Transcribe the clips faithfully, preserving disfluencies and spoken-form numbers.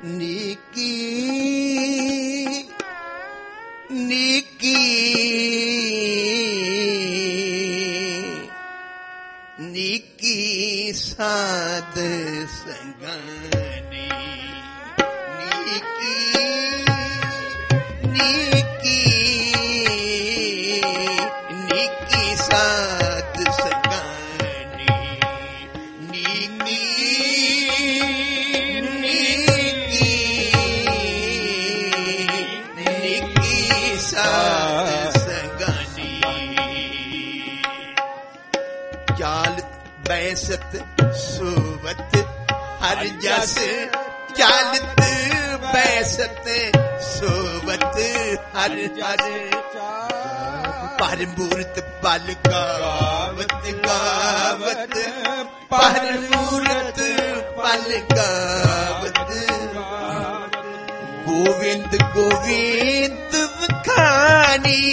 नीकी नीकी नीकी साध संगानी नीकी नीकी नीकी साध संगानी नीकी नीकी नीकी साध संगानी चाल बैसत सुवत हर जस चालत बैसत सोवत हर जस पर मूरत बल गावत गावत पर मूरत बल गावत गोविंद गोविंद वखानी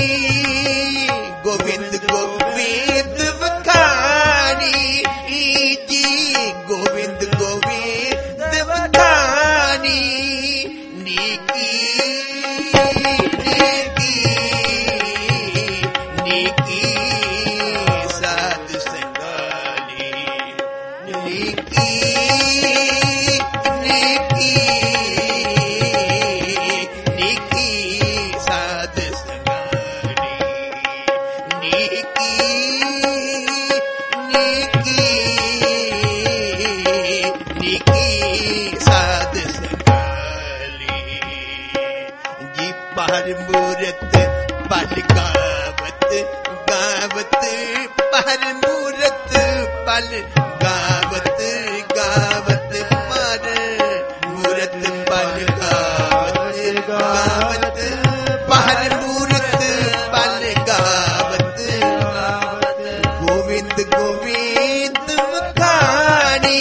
गोविंद गोविंद वखानी जी गोविंद गोविंद वखानी नीकी नीकी नीकी साध संगानी नीकी नीकी नीकी साध संगानी नीकी नीकी नीकी साध संगानी जी पर मूरत बल गावत गावत पर मूरत बल गावत गावत पर मूरत बल गावत गावत पर मूरत बल गावत गोविंद गोविंद वखानी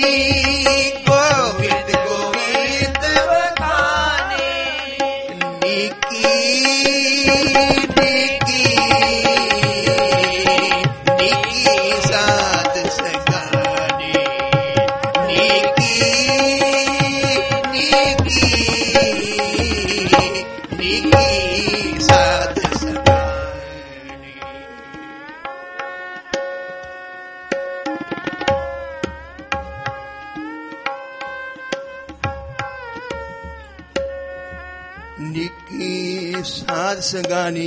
गोविंद गोविंद वखानी नीकी नीकी नीकी साध संगानी नीकी नीकी नीकी साध संगानी नीकी साध संगानी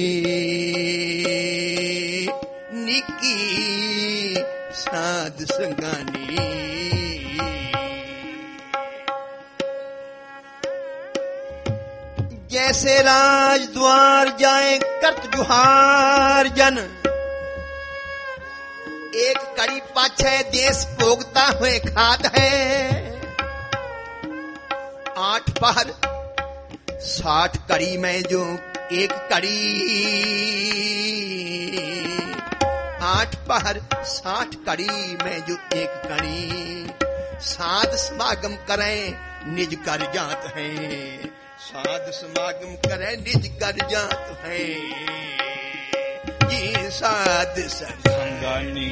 नीकी साध संगानी जैसे राजद्वार जाए करत जुहार जन एक कड़ी पाछे देश भोगता हुए खात है आठ पहर साठ कड़ी में जो एक कड़ी आठ पहर साठ कड़ी में जो एक कड़ी साध समागम करें निज कर जात है साध समागम करें निज कर जात है ये साध संगानी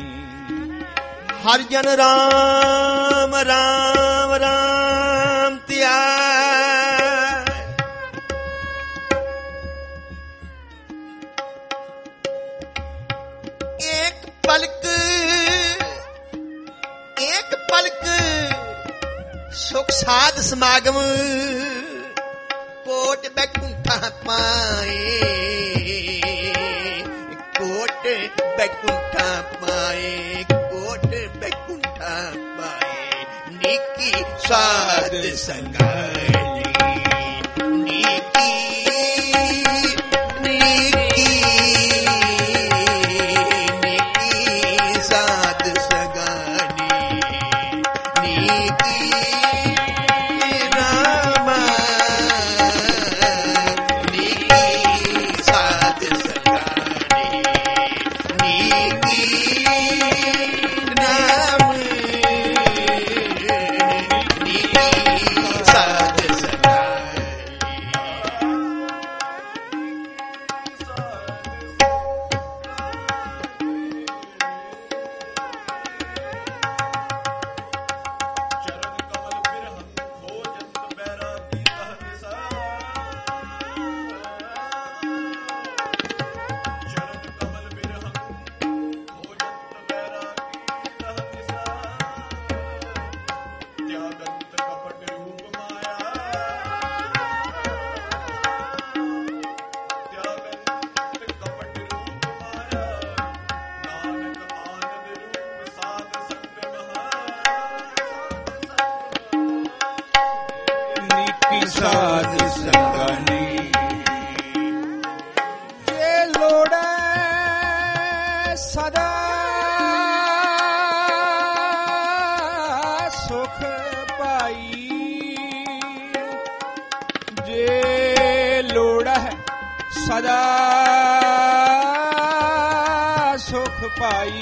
हर जन राम राम राम त्याग एक पलक एक पलक सुख साध समागम कोट बैकुंठा पाए कोट बैकुंठा पाए कोट बैकुंठा पाए नीकी साध संगानी नीकी नीकी नीकी साध संगानी नीकी रामा नीकी साध संगानी नीकी राम नीकी साध संगानी ਸਾਧ ਸੰਗਾਨੀ। ਜੇ ਲੋੜੈ ਸਦਾ ਸੁਖ ਪਾਈ, ਜੇ ਲੋੜੈ ਸਦਾ ਸੁਖ ਪਾਈ,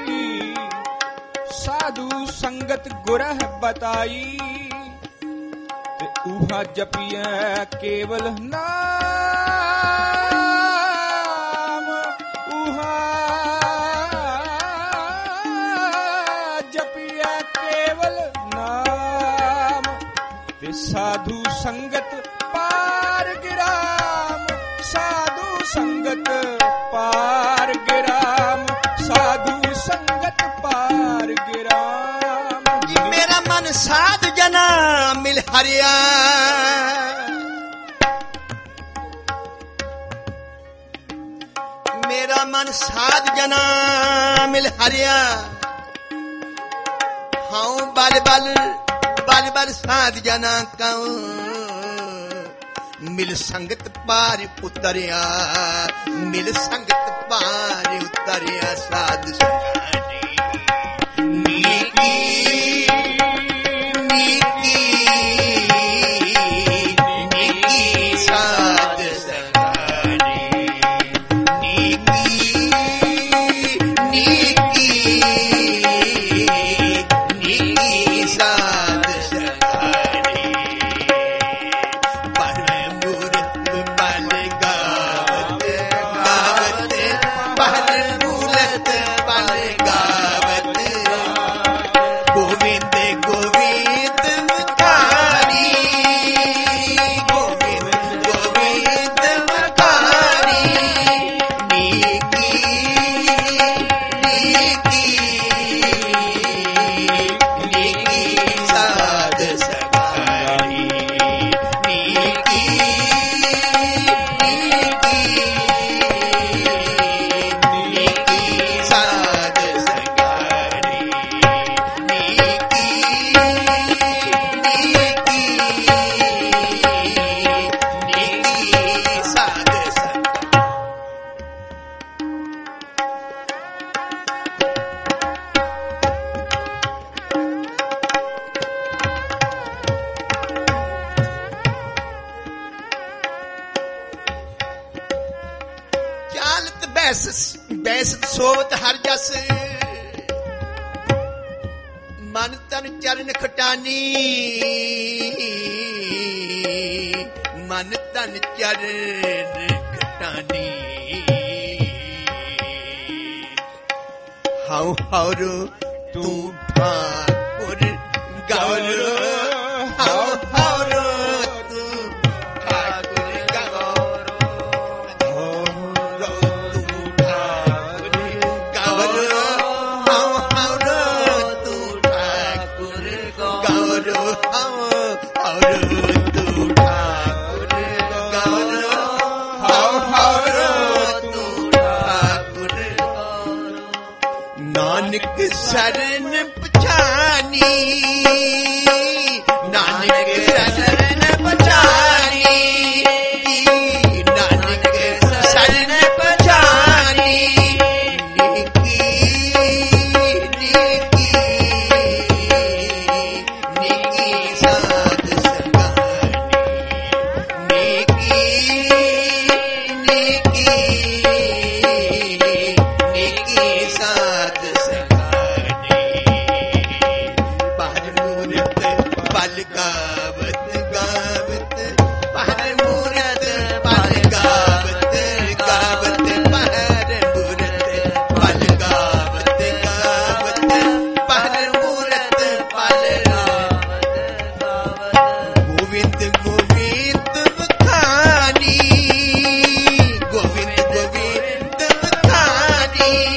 ਸਾਧੂ ਸੰਗਤ ਗੁਰਹ ਬਤਾਈ, ਤੇ ਉਹਾ ਜਪੀਐ ਕੇਵਲ ਨਾਮ, ਉਹਾ ਜਪੀਐ ਕੇਵਲ ਨਾਮ, ਤੇ ਸਾਧੂ ਸੰਗਤ ਪਾਰ ਗਿਰਾਮ, ਸਾਧੂ ਸੰਗਤ ਪਾਰ ਗਿਰਾਮ, ਸਾਧੂ ਸੰਗਤ ਪਾਰ ਗਿਰਾਮ। ਜੀ ਮੇਰਾ ਮਨ ਸਾਧ ਜਨਾ ਮਿਲ ਹਰਿਆ, ਮੇਰਾ ਮਨ ਸਾਧ ਜਨਾ ਮਿਲ ਹਰਿਆ, ਹਾਂ ਬਲ ਬਲ ਬਲ ਬਲ ਸਾਧ ਜਨਾ ਕਉ, ਮਿਲ ਸੰਗਤ ਪਾਰ ਉਤਰਿਆ, ਮਿਲ ਸੰਗਤ ਪਾਰ ਉਤਰਿਆ, ਸਾਧ ਸੰਗਾਨੀ। ਨੀਕੀ ਨੀਕੀ ਨੀਕੀ ਸਾਧ ਸੰਗਾਨੀ, ਨੀਕੀ ਨੀਕੀ ਨੀਕੀ ਸਾਧ ਸੰਗਾਨੀ। ਬਲ ਮੂਰਤ ਬਲ ਗਾਵਤ ਗਾਵਤ, ਬਲ ਮੂਰਤ ਬਲ ਗਾਵਤ, ਗੋਵਿੰਦ ਗੋਵਿੰਦ ਮਕਾਰੀ, ਗੋਵਿੰਦ ਗੋਵਿੰਦ ਮਕਾਰੀ। ਨੀਕੀ ਨੀਕੀ ਨੀਕੀ ਸਾਧ ਸੰਗਾਨੀ, ਨੀਕੀ ਨੀਕੀ ਨੀਕੀ ਸਾਧ ਸੰਗਾਨੀ, ਨੀਕੀ ਨੀਕੀ ਨੀਕੀ ਸਾਧ ਸੰਗਾਨੀ। ਚਾਲਤ ਬੈਸਸ ਬੈਸਤ ਸੋਵਤ ਹਰ ਜਸ, ਮਨ ਤਨ ਚਰਨ ਖਟਾਨੀ, ਮਨ ਤਨ ਚਰਨ ਖਟਾਨੀ। ਹਾਉ ਹਾਉਰ ਤੂੰ ਠਾਕੁਰ ਗੌਰ, ਹਾਉ ਹਾਉਰ ਤੂੰ ਠਾਕੁਰ ਗੌਰ, ਹਾਉ ਤੂੰ ਠਾਕੁਰ ਗੌਰ, ਹਾਉ ਹਾਉਰ ਤੂੰ ਠਾਕੁਰ ਗੌਰ, ਹਾਉ ਹਾਉਰ ਤੂੰ ਠਾਕੁਰ ਗੌਰ, ਹਾਉ ਹਾਉਰ ਤੂੰ ਠਾਕੁਰ ਗੌਰ। ਨਾਨਕ ਸਰਨ ਪਛਾਨੀ, ਨਾਨਕ ਸਰਨ ਪਛਾਨੀ, ਨਾਨਕ ਸਰਨ ਪਛਾਨੀ। ਨੀਕੀ ਨੀਕੀ ਨੀਕੀ ਸਾਧ ਸੰਗਾਨੀ, ਨੀਕੀ ਨੀਕੀ ਨੀਕੀ ਸਾਧ ਸੰਗਾਨੀ। ਬਾਹਰ ਮੂਰਤ ਬਲ ਗਾਵਤ ਗਾਵਤ, ਬਾਹਰ ਮੂਰਤ ਬਲ ਗਾਵਤ ਗਾਵਤ, ਬਾਹਰ ਮੂਰਤ ਬਲ ਗਾਵਤ ਗਾਵਤ, ਬਾਹਰ ਮੂਰਤ ਬਲ ਗਾਵਤ ਗਾਵਤ। ਗੋਵਿੰਦ ਗੋਵਿੰਦ ਵਖਾਨੀ, ਗੋਵਿੰਦ ਗੋਵਿੰਦ ਵਖਾਨੀ,